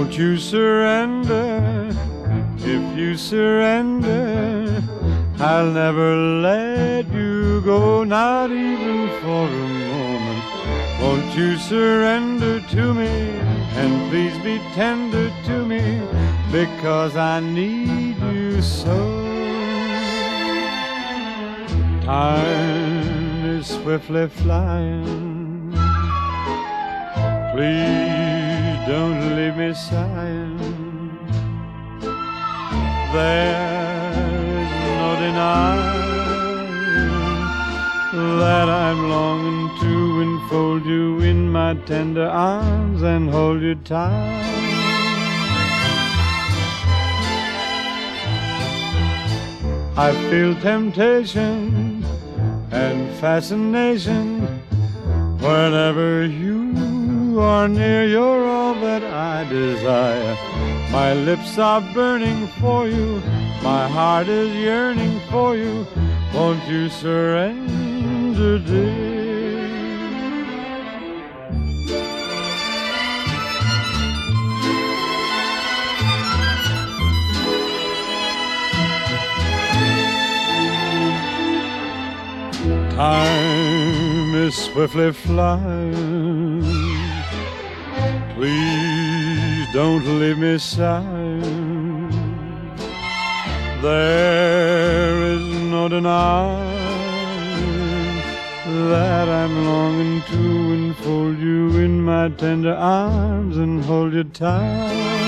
Won't you surrender? If you surrender, I'll never let you go, not even for a moment. Won't you surrender to me, and please be tender to me, because I need you so. Time is swiftly flying. Please don't leave me sighing. There's no denying that I'm longing to enfold you in my tender arms and hold you tight. I feel temptation and fascination whenever you are near. You're all that I desire. My lips are burning for you, my heart is yearning for you. Won't you surrender, dear? Time is swiftly flying. Please don't leave me sighing. There is no denying that I'm longing to enfold you in my tender arms and hold you tight.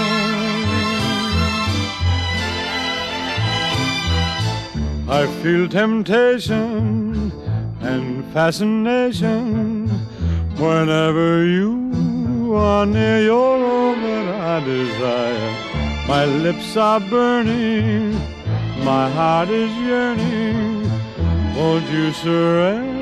I feel temptation and fascination whenever you are near. You're all that I desire. My lips are burning, my heart is yearning. Won't you surrender?